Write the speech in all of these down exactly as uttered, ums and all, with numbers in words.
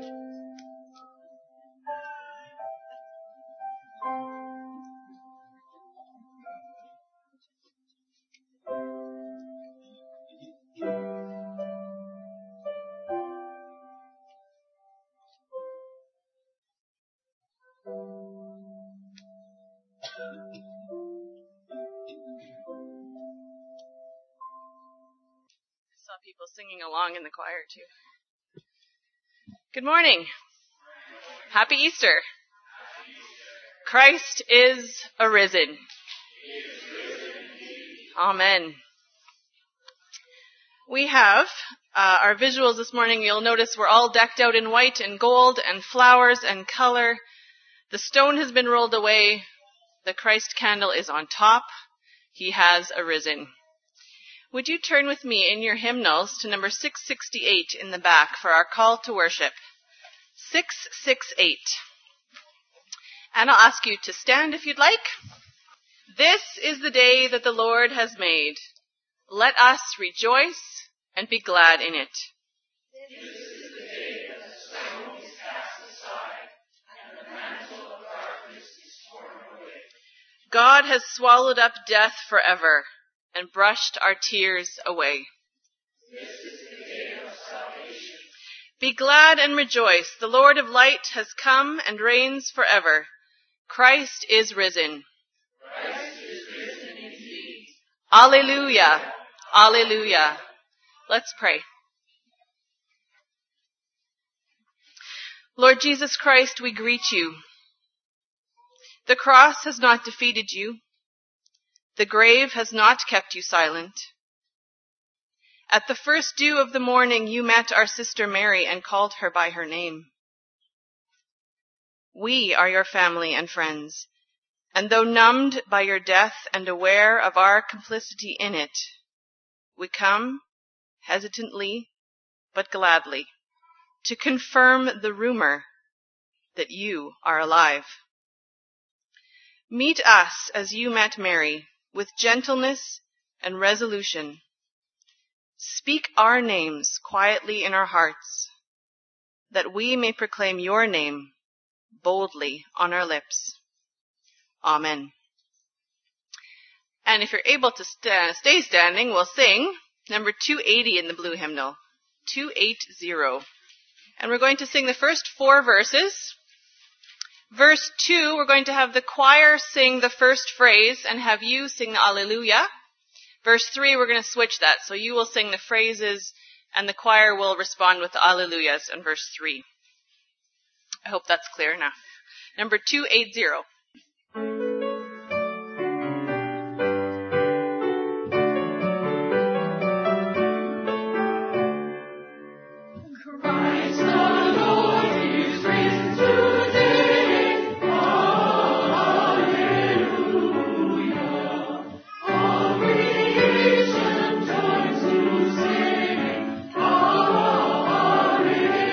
People singing along in the choir too. Good morning. Happy Easter. Christ is arisen. Amen. We have uh, our visuals this morning. You'll notice we're all decked out in white and gold and flowers and color. The stone has been rolled away. The Christ candle is on top. He has arisen. Would you turn with me in your hymnals to number six sixty-eight in the back for our call to worship? six sixty-eight. And I'll ask you to stand if you'd like. This is the day that the Lord has made. Let us rejoice and be glad in it. This is the day that the stone is cast aside and the mantle of darkness is torn away. God has swallowed up death forever and brushed our tears away. This is the day of salvation. Be glad and rejoice. The Lord of light has come and reigns forever. Christ is risen. Christ is risen indeed. Alleluia. Alleluia. Let's pray. Lord Jesus Christ, we greet you. The cross has not defeated you. The grave has not kept you silent. At the first dew of the morning, you met our sister Mary and called her by her name. We are your family and friends, and though numbed by your death and aware of our complicity in it, we come, hesitantly but gladly, to confirm the rumor that you are alive. Meet us as you met Mary, with gentleness and resolution. Speak our names quietly in our hearts, that we may proclaim your name boldly on our lips. Amen. And if you're able to st- stay standing, we'll sing number two eighty in the blue hymnal, two eighty. And we're going to sing the first four verses. Verse two, we're going to have the choir sing the first phrase and have you sing the Alleluia. Verse three, we're going to switch that. So you will sing the phrases and the choir will respond with the Alleluias in verse three. I hope that's clear enough. Number two eighty.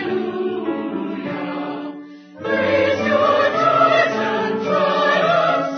Praise your joys and triumphs.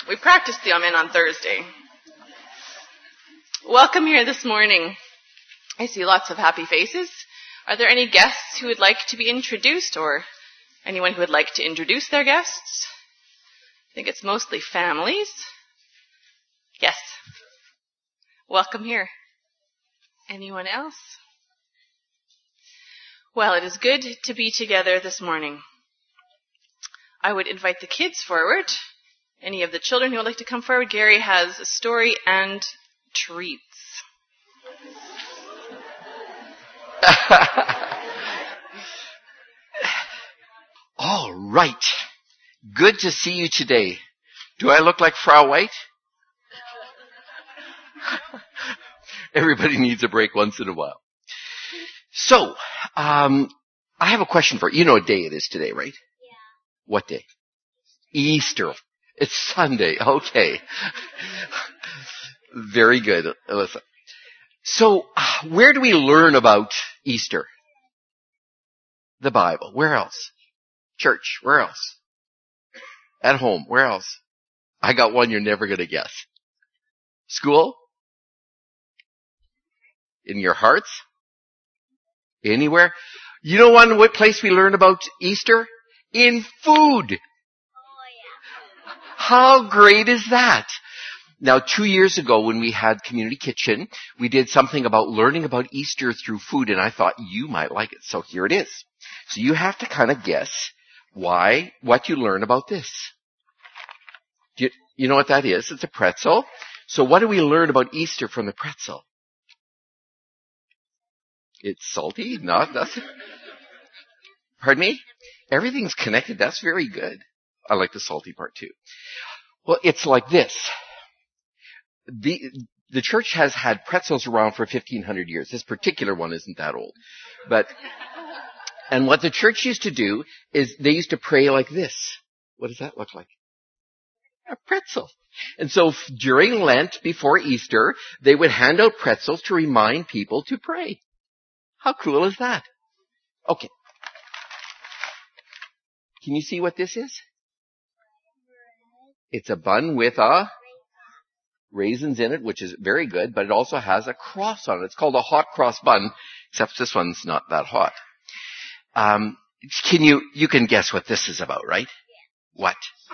We practiced the Amen on Thursday. Welcome here this morning. I see lots of happy faces. Are there any guests who would like to be introduced, or anyone who would like to introduce their guests? I think it's mostly families. Yes. Welcome here. Anyone else? Well, it is good to be together this morning. I would invite the kids forward. Any of the children who would like to come forward? Gary has a story and treats. All right. Good to see you today. Do I look like Frau White? Everybody needs a break once in a while. So, um, I have a question for you. You know what day it is today, right? Yeah. What day? Easter. It's Sunday. Okay. Very good, Alyssa. So, uh, where do we learn about Easter? The Bible. Where else? Church. Where else? At home. Where else? I got one you're never going to guess. School? In your hearts? Anywhere? You know one what place we learn about Easter? In food. Oh, yeah. How great is that? Now, two years ago when we had Community Kitchen, we did something about learning about Easter through food, and I thought you might like it. So here it is. So you have to kind of guess why, what you learn about this. Do you, you know what that is? It's a pretzel. So what do we learn about Easter from the pretzel? It's salty? Not, that's, pardon me? Everything's connected. That's very good. I like the salty part too. Well, it's like this. The, the church has had pretzels around for fifteen hundred years. This particular one isn't that old. But, and what the church used to do is they used to pray like this. What does that look like? A pretzel. And so during Lent, before Easter, they would hand out pretzels to remind people to pray. How cool is that? Okay. Can you see what this is? It's a bun with a raisins in it, which is very good, but it also has a cross on it. It's called a hot cross bun, except this one's not that hot. Um, can you, you can guess what this is about, right? What?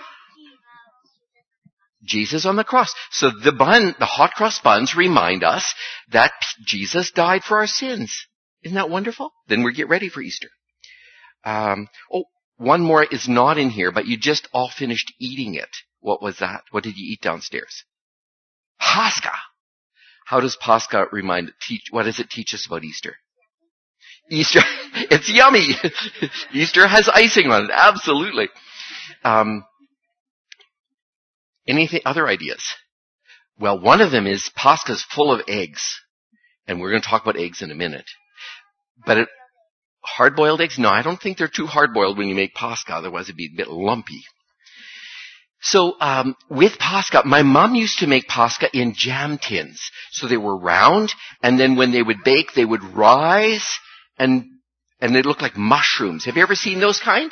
Jesus on the cross. So the bun, the hot cross buns remind us that Jesus died for our sins. Isn't that wonderful? Then we get ready for Easter. Um, oh, one more is not in here, but you just all finished eating it. What was that? What did you eat downstairs? Pascha. How does Pascha remind, teach, what does it teach us about Easter? Easter, it's yummy. Easter has icing on it, absolutely. Um, anything, other ideas? Well, one of them is Pascha's full of eggs. And we're going to talk about eggs in a minute. But it, hard-boiled eggs? No, I don't think they're too hard-boiled when you make Pascha, otherwise it'd be a bit lumpy. So, um, with Pascha, my mom used to make Pascha in jam tins. So they were round, and then when they would bake, they would rise, and, and they looked like mushrooms. Have you ever seen those kind?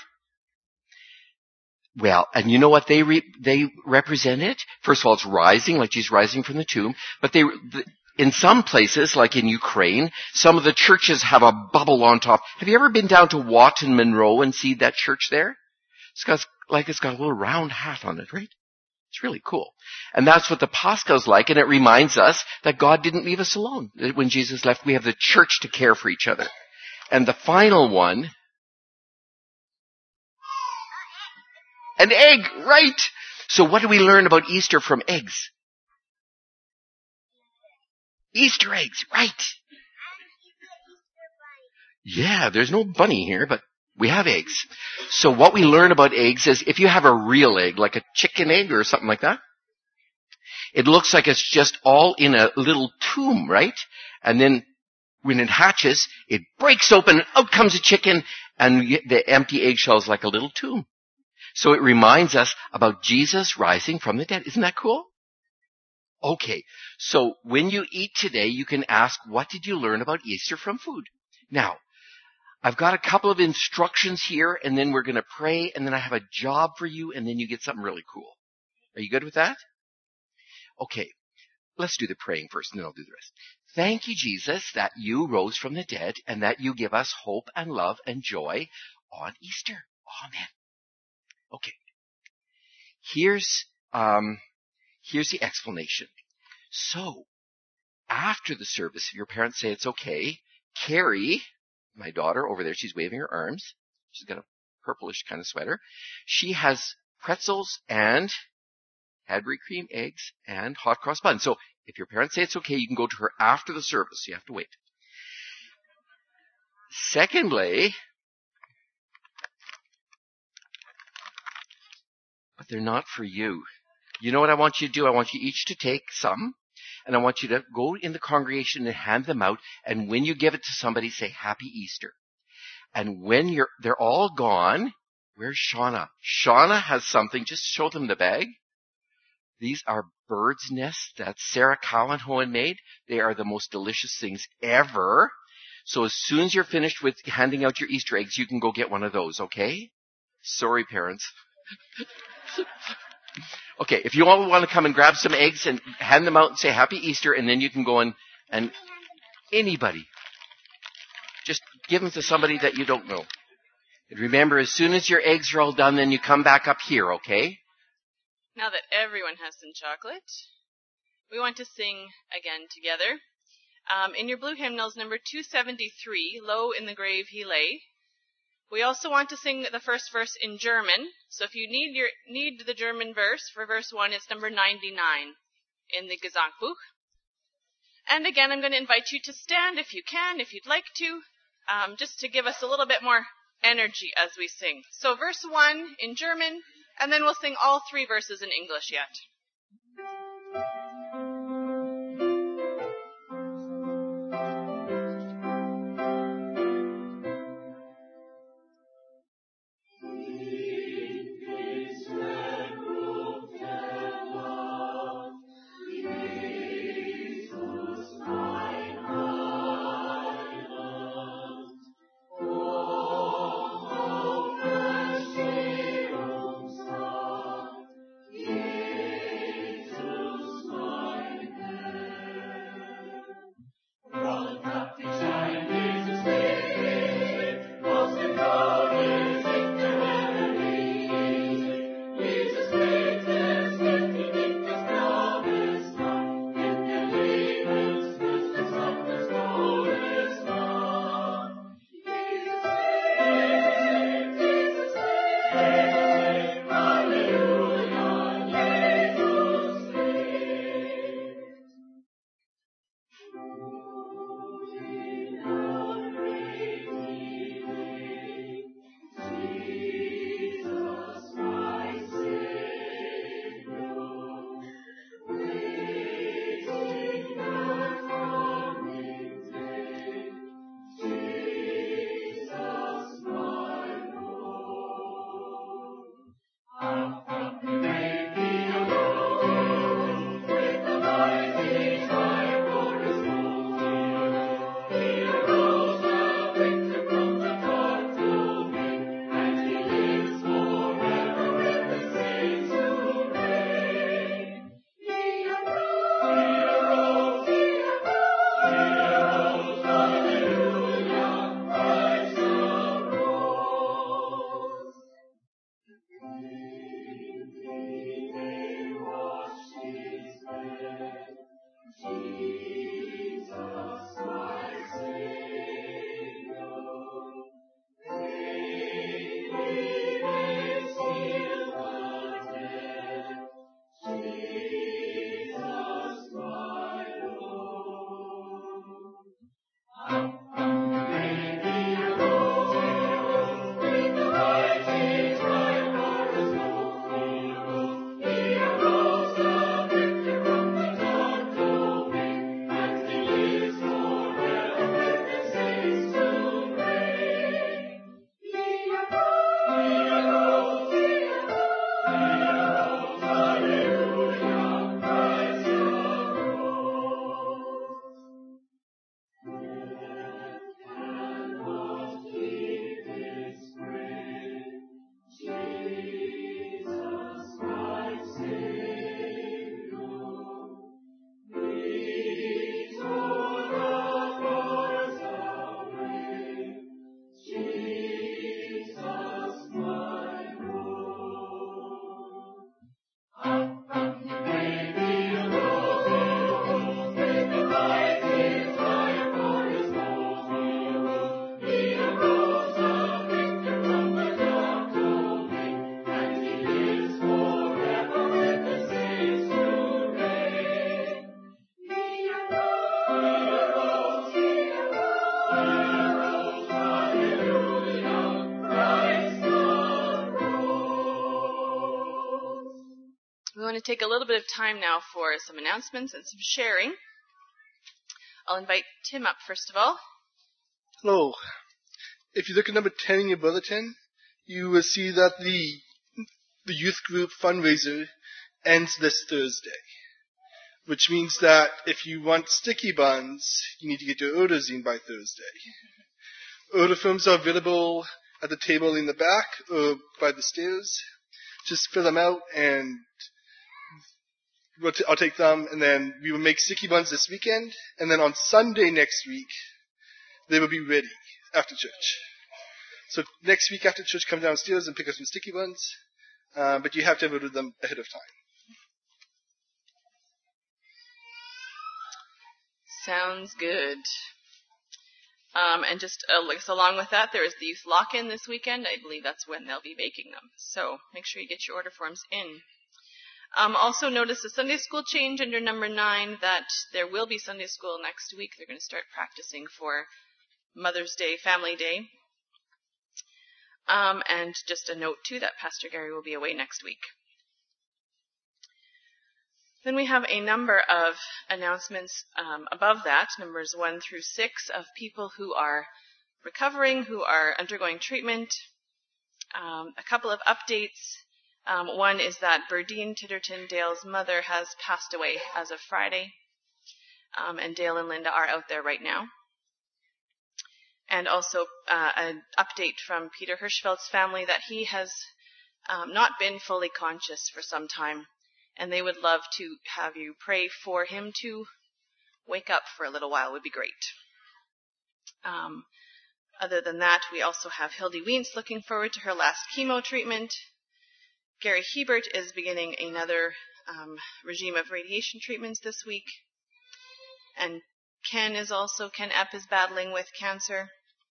Well, and you know what they re- they represented? First of all, it's rising, like she's rising from the tomb, but they, the, in some places, like in Ukraine, some of the churches have a bubble on top. Have you ever been down to Watton Monroe and seen that church there? It's got, like it's got a little round hat on it, right? It's really cool. And that's what the Pascha is like, and it reminds us that God didn't leave us alone. When Jesus left, we have the church to care for each other. And the final one, an egg, right? So what do we learn about Easter from eggs? Easter eggs, right? Yeah, there's no bunny here, but we have eggs. So what we learn about eggs is if you have a real egg, like a chicken egg or something like that, it looks like it's just all in a little tomb, right? And then when it hatches, it breaks open, and out comes a chicken, and the empty eggshell is like a little tomb. So it reminds us about Jesus rising from the dead. Isn't that cool? Okay, so when you eat today, you can ask, what did you learn about Easter from food? Now, I've got a couple of instructions here, and then we're going to pray, and then I have a job for you, and then you get something really cool. Are you good with that? Okay, let's do the praying first, and then I'll do the rest. Thank you, Jesus, that you rose from the dead and that you give us hope and love and joy on Easter. Amen. Okay. Here's, um, here's the explanation. So, after the service, if your parents say it's okay, Carrie, my daughter over there, she's waving her arms. She's got a purplish kind of sweater. She has pretzels and Cadbury cream eggs and hot cross buns. So if your parents say it's okay, you can go to her after the service. You have to wait. Secondly, but they're not for you. You know what I want you to do? I want you each to take some, and I want you to go in the congregation and hand them out, and when you give it to somebody, say Happy Easter. And when you're they're all gone, where's Shauna? Shauna has something. Just show them the bag. These are bird's nests that Sarah Cowanhoen made. They are the most delicious things ever. So as soon as you're finished with handing out your Easter eggs, you can go get one of those, okay? Sorry, parents. Okay, if you all want to come and grab some eggs and hand them out and say Happy Easter, and then you can go and, and anybody. Just give them to somebody that you don't know. And remember, as soon as your eggs are all done, then you come back up here, okay? Now that everyone has some chocolate, we want to sing again together. Um, in your blue hymnals, number two seventy-three, Low in the Grave He Lay. We also want to sing the first verse in German. So if you need your need the German verse for verse one, it's number ninety-nine in the Gesangbuch. And again, I'm going to invite you to stand if you can, if you'd like to, um, just to give us a little bit more energy as we sing. So verse one in German, and then we'll sing all three verses in English yet. Jesus, want to take a little bit of time now for some announcements and some sharing. I'll invite Tim up first of all. Hello. If you look at number ten in your bulletin, you will see that the the youth group fundraiser ends this Thursday, which means that if you want sticky buns, you need to get your orders in by Thursday. Order forms are available at the table in the back or by the stairs. Just fill them out and we'll t- I'll take them, and then we will make sticky buns this weekend, and then on Sunday next week, they will be ready after church. So next week after church, come downstairs and pick up some sticky buns, uh, but you have to have ordered them ahead of time. Sounds good. Um, and just uh, so along with that, there is the youth lock-in this weekend. I believe that's when they'll be baking them. So make sure you get your order forms in. Um, also notice the Sunday school change under number nine, that there will be Sunday school next week. They're going to start practicing for Mother's Day, Family Day. Um, and just a note, too, that Pastor Gary will be away next week. Then we have a number of announcements um, above that, numbers one through six, of people who are recovering, who are undergoing treatment. Um, a couple of updates. Um, one is that Berdine Titterton, Dale's mother, has passed away as of Friday, um, and Dale and Linda are out there right now. And also uh, an update from Peter Hirschfeld's family that he has um, not been fully conscious for some time, and they would love to have you pray for him to wake up for a little while. Would be great. Um, other than that, we also have Hildy Wientz looking forward to her last chemo treatment. Gary Hebert is beginning another um, regime of radiation treatments this week. And Ken is also, Ken Epp is battling with cancer.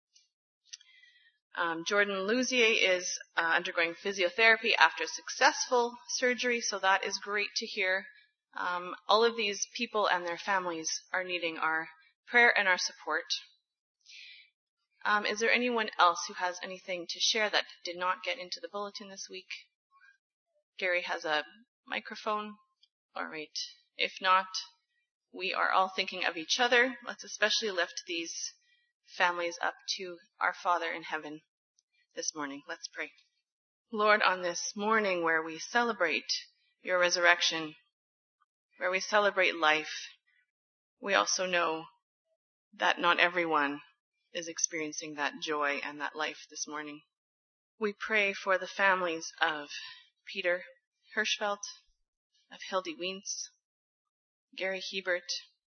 Um, Jordan Luzier is uh, undergoing physiotherapy after successful surgery, so that is great to hear. Um, all of these people and their families are needing our prayer and our support. Um, is there anyone else who has anything to share that did not get into the bulletin this week? Gary has a microphone. All right. If not, we are all thinking of each other. Let's especially lift these families up to our Father in heaven this morning. Let's pray. Lord, on this morning where we celebrate your resurrection, where we celebrate life, we also know that not everyone is experiencing that joy and that life this morning. We pray for the families of Peter Hirschfeld, of Hildy Wientz, Gary Hebert,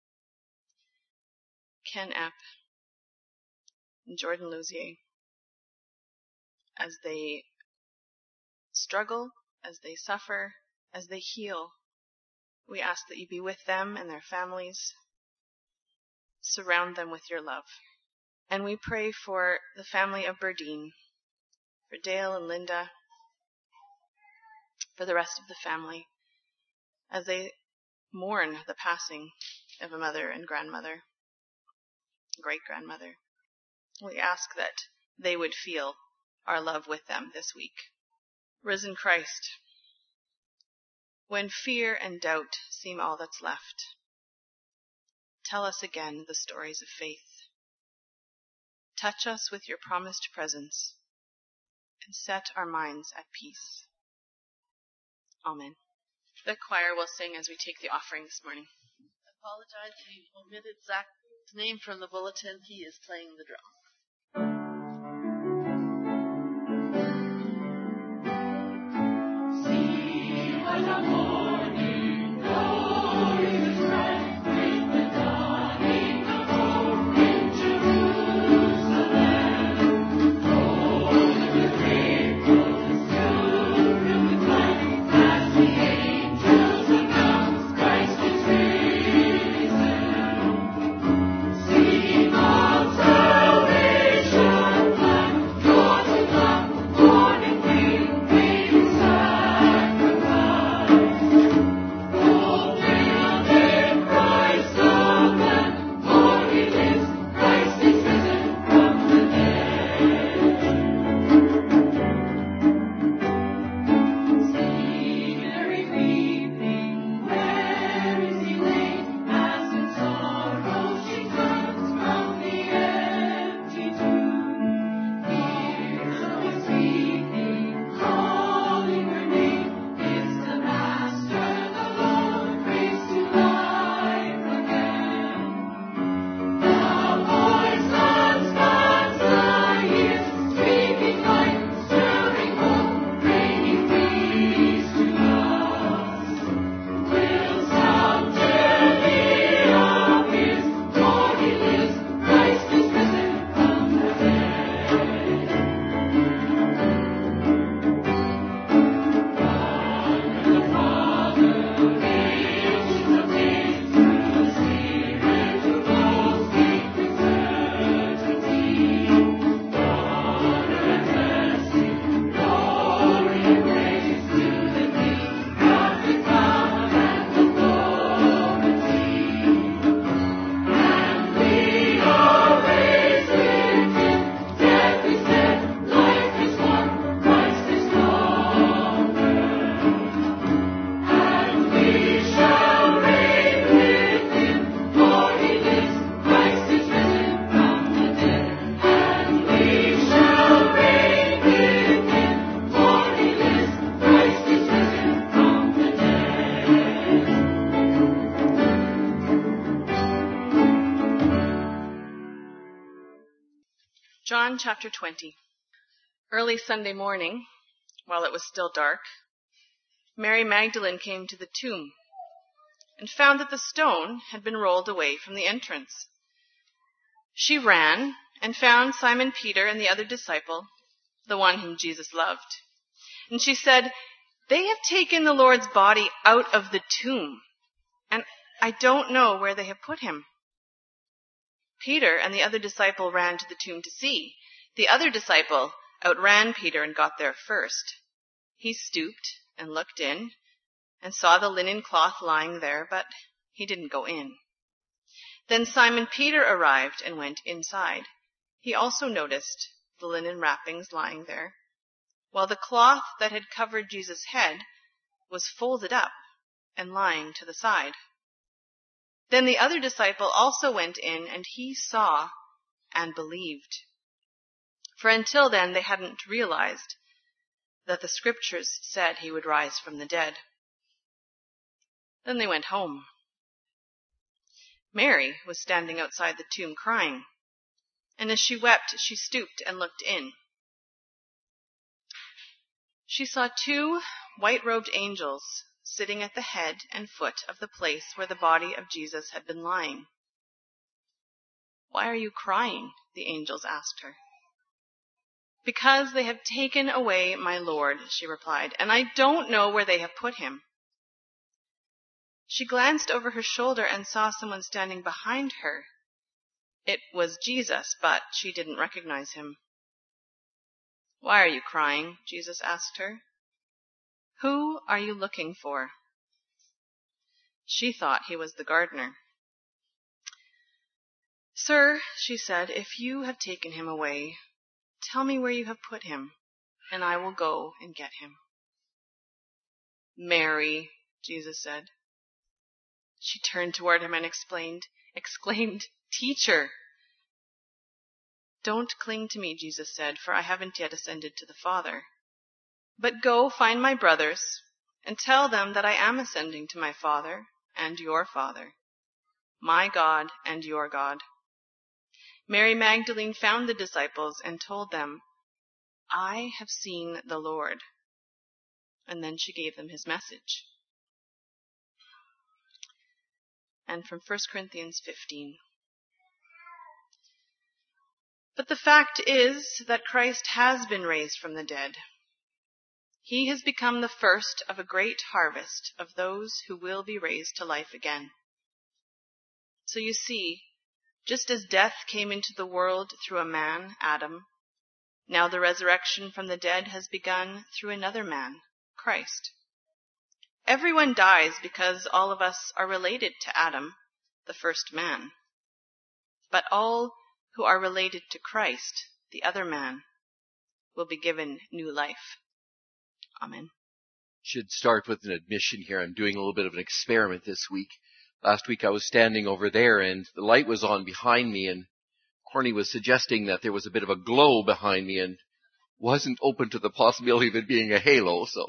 Ken Epp, and Jordan Luzier, as they struggle, as they suffer, as they heal. We ask that you be with them and their families. Surround them with your love. And we pray for the family of Berdine, for Dale and Linda, for the rest of the family, as they mourn the passing of a mother and grandmother, great-grandmother. We ask that they would feel our love with them this week. Risen Christ, when fear and doubt seem all that's left, tell us again the stories of faith. Touch us with your promised presence and set our minds at peace. Amen. The choir will sing as we take the offering this morning. I apologize, we omitted Zach's name from the bulletin. He is playing the drum. Salvation. John chapter twenty. Early Sunday morning, while it was still dark, Mary Magdalene came to the tomb and found that the stone had been rolled away from the entrance. She ran and found Simon Peter and the other disciple, the one whom Jesus loved. And she said, "They have taken the Lord's body out of the tomb, and I don't know where they have put him." Peter and the other disciple ran to the tomb to see. The other disciple outran Peter and got there first. He stooped and looked in and saw the linen cloth lying there, but he didn't go in. Then Simon Peter arrived and went inside. He also noticed the linen wrappings lying there, while the cloth that had covered Jesus' head was folded up and lying to the side. Then the other disciple also went in, and he saw and believed. For until then they hadn't realized that the scriptures said he would rise from the dead. Then they went home. Mary was standing outside the tomb crying, and as she wept, she stooped and looked in. She saw two white-robed angels sitting at the head and foot of the place where the body of Jesus had been lying. "Why are you crying?" the angels asked her. "Because they have taken away my Lord," she replied, "and I don't know where they have put him." She glanced over her shoulder and saw someone standing behind her. It was Jesus, but she didn't recognize him. "Why are you crying?" Jesus asked her. "Who are you looking for?" She thought he was the gardener. "Sir," she said, "if you have taken him away, tell me where you have put him, and I will go and get him." "Mary," Jesus said. She turned toward him and explained, exclaimed, "Teacher." "Don't cling to me," Jesus said, "for I haven't yet ascended to the Father. But go find my brothers and tell them that I am ascending to my Father and your Father, my God and your God." Mary Magdalene found the disciples and told them, "I have seen the Lord." And then she gave them his message. And from First Corinthians fifteen. But the fact is that Christ has been raised from the dead. He has become the first of a great harvest of those who will be raised to life again. So you see, just as death came into the world through a man, Adam, now the resurrection from the dead has begun through another man, Christ. Everyone dies because all of us are related to Adam, the first man. But all who are related to Christ, the other man, will be given new life. Amen. Should start with an admission here. I'm doing a little bit of an experiment this week. Last week I was standing over there and the light was on behind me, and Corny was suggesting that there was a bit of a glow behind me and wasn't open to the possibility of it being a halo, so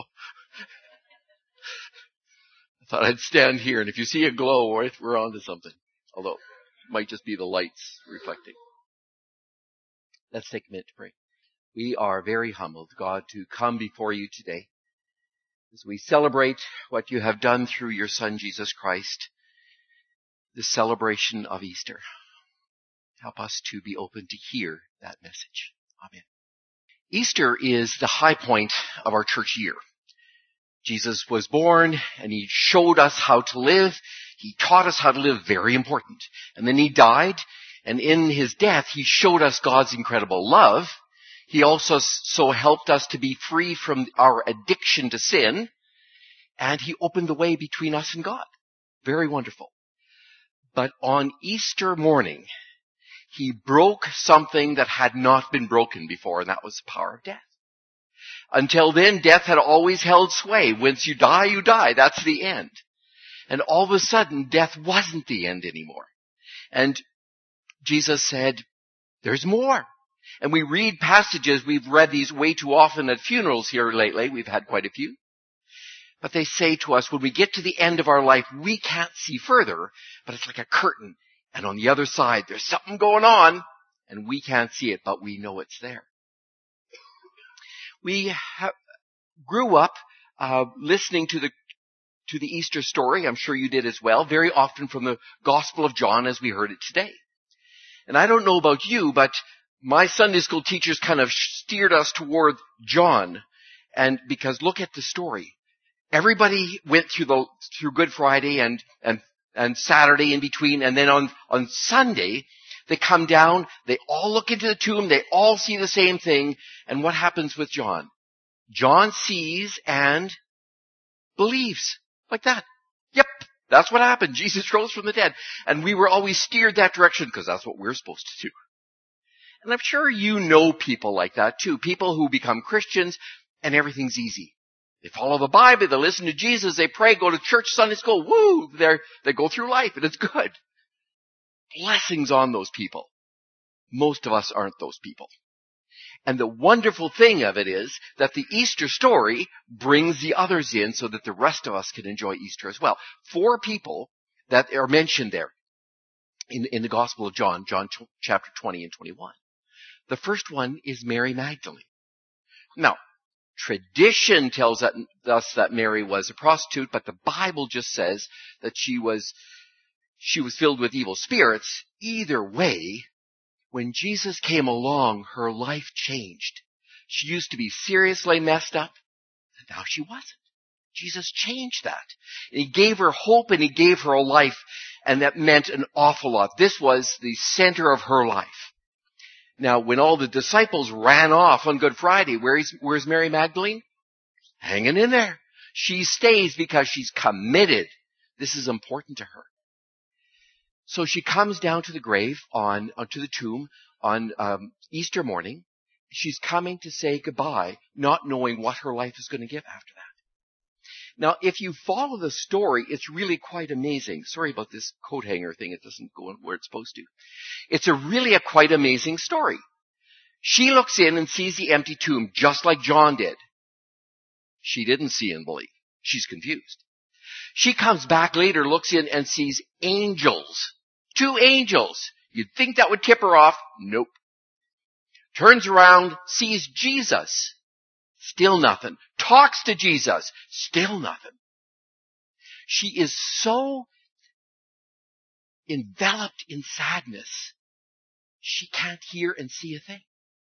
I thought I'd stand here, and if you see a glow, we're on to something. Although it might just be the lights reflecting. Let's take a minute to pray. We are very humbled, God, to come before you today as we celebrate what you have done through your Son, Jesus Christ, the celebration of Easter. Help us to be open to hear that message. Amen. Easter is the high point of our church year. Jesus was born and he showed us how to live. He taught us how to live, very important. And then he died, and in his death he showed us God's incredible love. He also so helped us to be free from our addiction to sin, and he opened the way between us and God. Very wonderful. But on Easter morning, he broke something that had not been broken before, and that was the power of death. Until then, death had always held sway. Once you die, you die. That's the end. And all of a sudden, death wasn't the end anymore. And Jesus said, there's more. And we read passages, we've read these way too often at funerals here lately. We've had quite a few. But they say to us, when we get to the end of our life, we can't see further, but it's like a curtain. And on the other side, there's something going on. And we can't see it, but we know it's there. We ha- grew up uh, listening to the to the Easter story. I'm sure you did as well, very often from the Gospel of John as we heard it today. And I don't know about you, but my Sunday school teachers kind of steered us toward John. And because look at the story. Everybody went through the through Good Friday and and and Saturday in between, and then on on Sunday they come down, they all look into the tomb, they all see the same thing, and what happens with John? John sees and believes. Like that. Yep, that's what happened. Jesus rose from the dead. And we were always steered that direction because that's what we're supposed to do. And I'm sure you know people like that too. People who become Christians and everything's easy. They follow the Bible, they listen to Jesus, they pray, go to church, Sunday school, woo, they they go through life and it's good. Blessings on those people. Most of us aren't those people. And the wonderful thing of it is that the Easter story brings the others in so that the rest of us can enjoy Easter as well. Four people that are mentioned there in, in the Gospel of John, John t- chapter twenty and twenty-one. The first one is Mary Magdalene. Now, tradition tells us that Mary was a prostitute, but the Bible just says that she was, she was filled with evil spirits. Either way, when Jesus came along, her life changed. She used to be seriously messed up, and now she wasn't. Jesus changed that. And he gave her hope and he gave her a life, and that meant an awful lot. This was the center of her life. Now, when all the disciples ran off on Good Friday, where is, where's Mary Magdalene? Hanging in there. She stays because she's committed. This is important to her. So she comes down to the grave, on, on to the tomb on um, Easter morning. She's coming to say goodbye, not knowing what her life is going to give after that. Now, if you follow the story, it's really quite amazing. Sorry about this coat hanger thing. It doesn't go where it's supposed to. It's a really a quite amazing story. She looks in and sees the empty tomb just like John did. She didn't see and believe. She's confused. She comes back later, looks in and sees angels. Two angels. You'd think that would tip her off. Nope. Turns around, sees Jesus. Still nothing. Talks to Jesus. Still nothing. She is so enveloped in sadness, she can't hear and see a thing.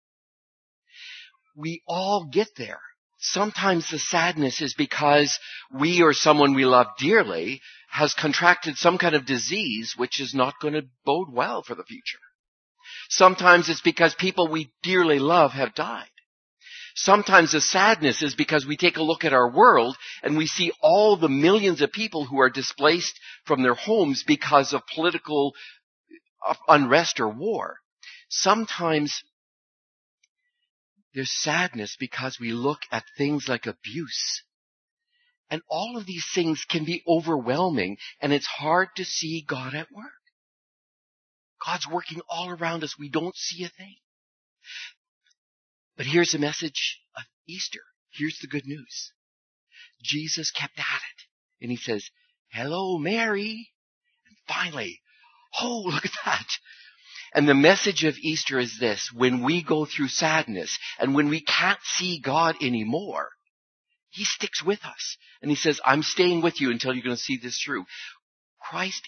We all get there. Sometimes the sadness is because we or someone we love dearly has contracted some kind of disease which is not going to bode well for the future. Sometimes it's because people we dearly love have died. Sometimes the sadness is because we take a look at our world and we see all the millions of people who are displaced from their homes because of political unrest or war. Sometimes there's sadness because we look at things like abuse. And all of these things can be overwhelming, and it's hard to see God at work. God's working all around us. We don't see a thing. But here's the message of Easter. Here's the good news. Jesus kept at it. And he says, hello, Mary. And finally, oh, look at that. And the message of Easter is this. When we go through sadness and when we can't see God anymore, he sticks with us. And he says, I'm staying with you until you're going to see this through. Christ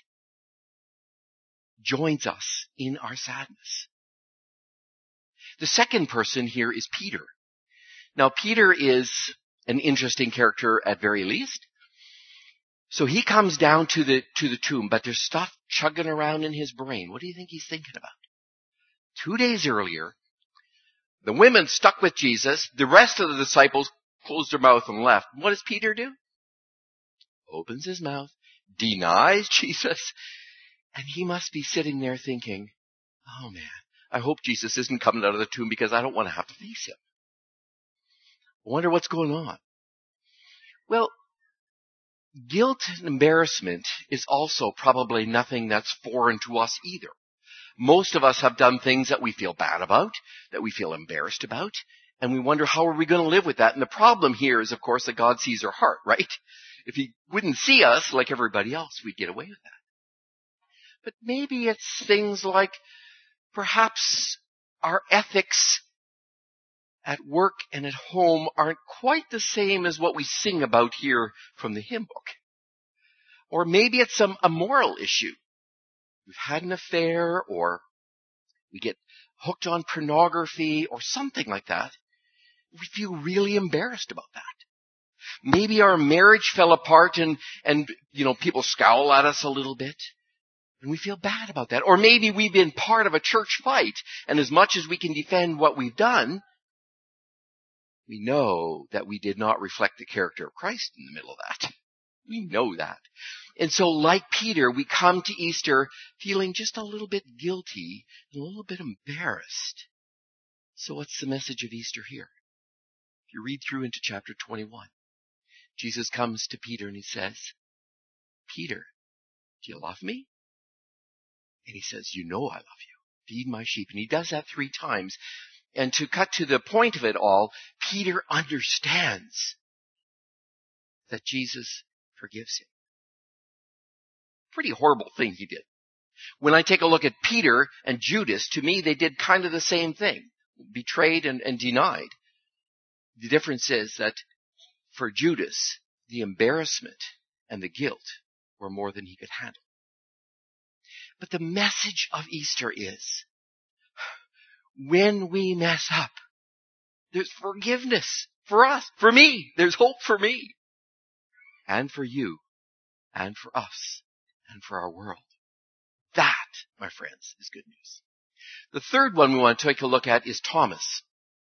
joins us in our sadness. The second person here is Peter. Now, Peter is an interesting character at very least. So he comes down to the, to the tomb, but there's stuff chugging around in his brain. What do you think he's thinking about? Two days earlier, the women stuck with Jesus. The rest of the disciples closed their mouth and left. What does Peter do? Opens his mouth, denies Jesus, and he must be sitting there thinking, oh man, I hope Jesus isn't coming out of the tomb because I don't want to have to face him. I wonder what's going on. Well, guilt and embarrassment is also probably nothing that's foreign to us either. Most of us have done things that we feel bad about, that we feel embarrassed about, and we wonder how are we going to live with that. And the problem here is, of course, that God sees our heart, right? If he wouldn't see us like everybody else, we'd get away with that. But maybe it's things like perhaps our ethics at work and at home aren't quite the same as what we sing about here from the hymn book. Or maybe it's some a moral issue. We've had an affair, or we get hooked on pornography or something like that. We feel really embarrassed about that. Maybe our marriage fell apart and, and, you know, people scowl at us a little bit. And we feel bad about that. Or maybe we've been part of a church fight, and as much as we can defend what we've done, we know that we did not reflect the character of Christ in the middle of that. We know that. And so, like Peter, we come to Easter feeling just a little bit guilty and a little bit embarrassed. So what's the message of Easter here? If you read through into chapter twenty-one, Jesus comes to Peter and he says, Peter, do you love me? And he says, you know I love you. Feed my sheep. And he does that three times. And to cut to the point of it all, Peter understands that Jesus forgives him. Pretty horrible thing he did. When I take a look at Peter and Judas, to me they did kind of the same thing. Betrayed and, and denied. The difference is that for Judas, the embarrassment and the guilt were more than he could handle. But the message of Easter is, when we mess up, there's forgiveness for us, for me. There's hope for me. And for you. And for us. And for our world. That, my friends, is good news. The third one we want to take a look at is Thomas.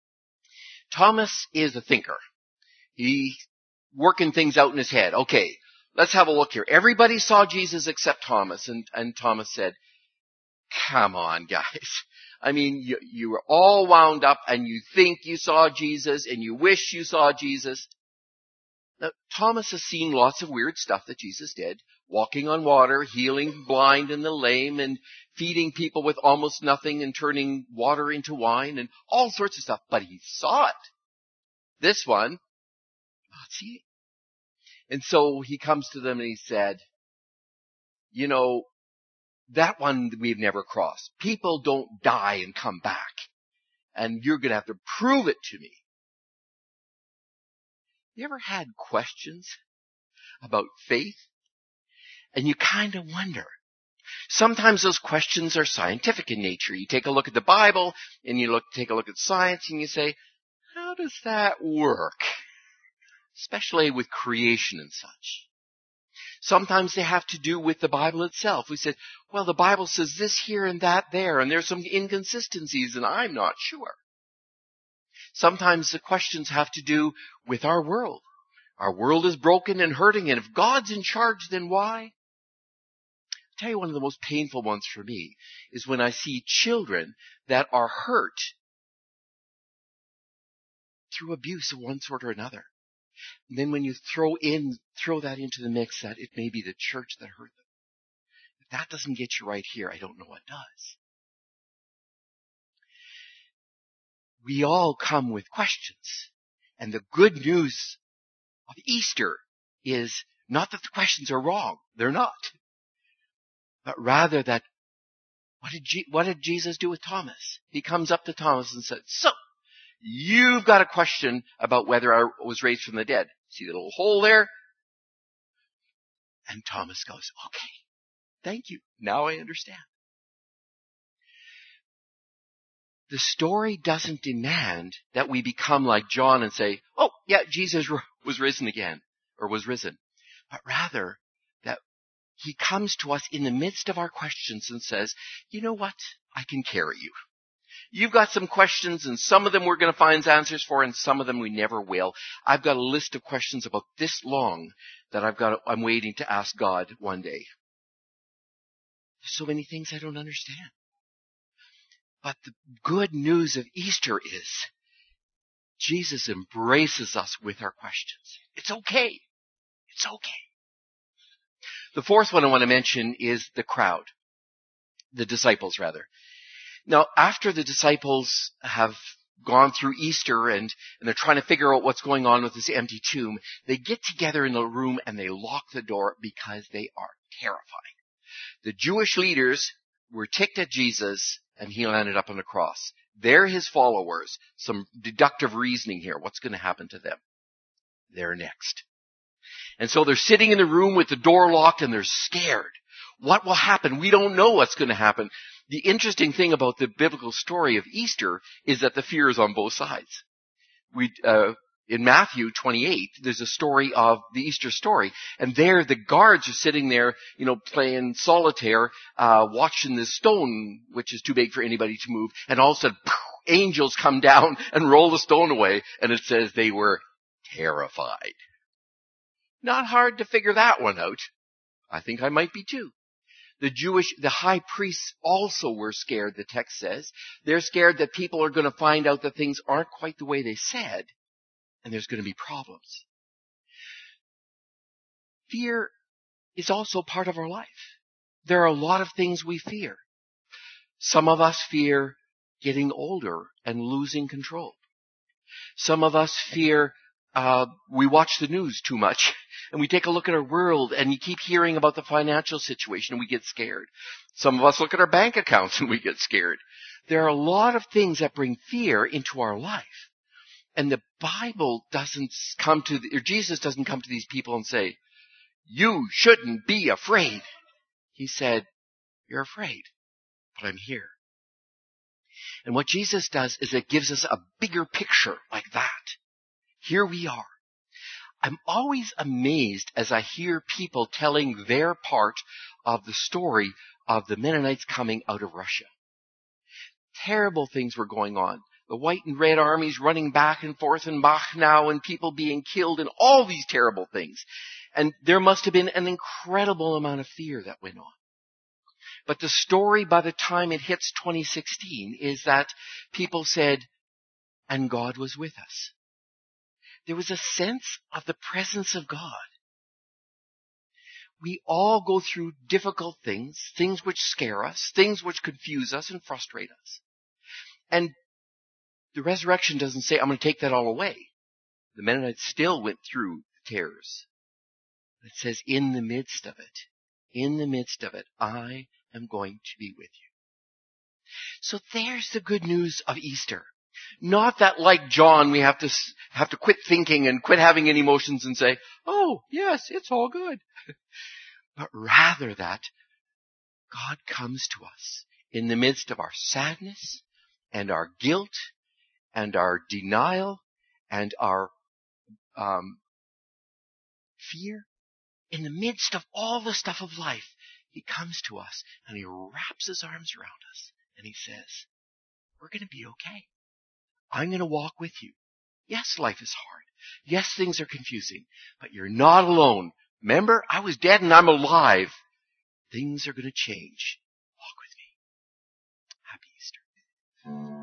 Thomas is a thinker. He's working things out in his head. Okay, let's have a look here. Everybody saw Jesus except Thomas. And, and Thomas said, come on, guys. I mean, you, you were all wound up and you think you saw Jesus and you wish you saw Jesus. Now, Thomas has seen lots of weird stuff that Jesus did. Walking on water, healing blind and the lame, and feeding people with almost nothing and turning water into wine and all sorts of stuff. But he saw it. This one, not seeing. And so he comes to them and he said, you know, that one we've never crossed. People don't die and come back. And you're going to have to prove it to me. You ever had questions about faith? And you kind of wonder. Sometimes those questions are scientific in nature. You take a look at the Bible and you look, take a look at science and you say, how does that work? Especially with creation and such. Sometimes they have to do with the Bible itself. We said, well, the Bible says this here and that there, and there's some inconsistencies, and I'm not sure. Sometimes the questions have to do with our world. Our world is broken and hurting, and if God's in charge, then why? I'll tell you, one of the most painful ones for me is when I see children that are hurt through abuse of one sort or another. And then when you throw in, throw that into the mix that it may be the church that hurt them. If that doesn't get you right here, I don't know what does. We all come with questions. And the good news of Easter is not that the questions are wrong. They're not. But rather that, what did, Je- what did Jesus do with Thomas? He comes up to Thomas and said, so, you've got a question about whether I was raised from the dead. See the little hole there? And Thomas goes, okay, thank you. Now I understand. The story doesn't demand that we become like John and say, oh, yeah, Jesus was risen again, or was risen. But rather, that he comes to us in the midst of our questions and says, you know what? I can carry you. You've got some questions, and some of them we're going to find answers for, and some of them we never will. I've got a list of questions about this long that I've got. I'm waiting to ask God one day. There's so many things I don't understand. But the good news of Easter is Jesus embraces us with our questions. It's okay. It's okay. The fourth one I want to mention is the crowd. The disciples, rather. Now, after the disciples have gone through Easter and, and they're trying to figure out what's going on with this empty tomb, they get together in the room and they lock the door because they are terrified. The Jewish leaders were ticked at Jesus and he landed up on the cross. They're his followers. Some deductive reasoning here. What's going to happen to them? They're next. And so they're sitting in the room with the door locked and they're scared. What will happen? We don't know what's going to happen. The interesting thing about the biblical story of Easter is that the fear is on both sides. We, uh, in Matthew twenty-eight, there's a story of the Easter story. And there the guards are sitting there, you know, playing solitaire, uh, watching this stone, which is too big for anybody to move. And all of a sudden, poof, angels come down and roll the stone away. And it says they were terrified. Not hard to figure that one out. I think I might be too. The Jewish, the high priests also were scared, the text says. They're scared that people are going to find out that things aren't quite the way they said, and there's going to be problems. Fear is also part of our life. There are a lot of things we fear. Some of us fear getting older and losing control. Some of us fear Uh, we watch the news too much, and we take a look at our world, and you keep hearing about the financial situation, and we get scared. Some of us look at our bank accounts, and we get scared. There are a lot of things that bring fear into our life. And the Bible doesn't come to, the, or Jesus doesn't come to these people and say, you shouldn't be afraid. He said, you're afraid, but I'm here. And what Jesus does is it gives us a bigger picture like that. Here we are. I'm always amazed as I hear people telling their part of the story of the Mennonites coming out of Russia. Terrible things were going on. The white and red armies running back and forth in Machnow and people being killed and all these terrible things. And there must have been an incredible amount of fear that went on. But the story by the time it hits twenty sixteen is that people said, and God was with us. There was a sense of the presence of God. We all go through difficult things, things which scare us, things which confuse us and frustrate us. And the resurrection doesn't say, I'm going to take that all away. The Mennonites still went through the terrors. It says, in the midst of it, in the midst of it, I am going to be with you. So there's the good news of Easter. Not that, like John, we have to have to quit thinking and quit having any emotions and say, oh, yes, it's all good. But rather that God comes to us in the midst of our sadness and our guilt and our denial and our um, fear. In the midst of all the stuff of life, he comes to us and he wraps his arms around us and he says, we're going to be okay. I'm going to walk with you. Yes, life is hard. Yes, things are confusing, but you're not alone. Remember, I was dead and I'm alive. Things are going to change. Walk with me. Happy Easter.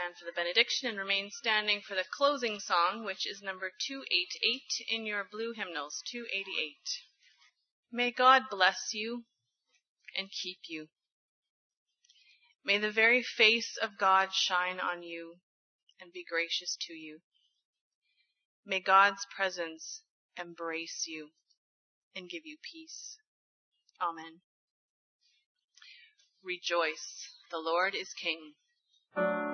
stand for the benediction and remain standing for the closing song, which is number two eighty-eight in your blue hymnals, two eighty-eight. May God bless you and keep you. May the very face of God shine on you and be gracious to you. May God's presence embrace you and give you peace. Amen. Rejoice, the Lord is King.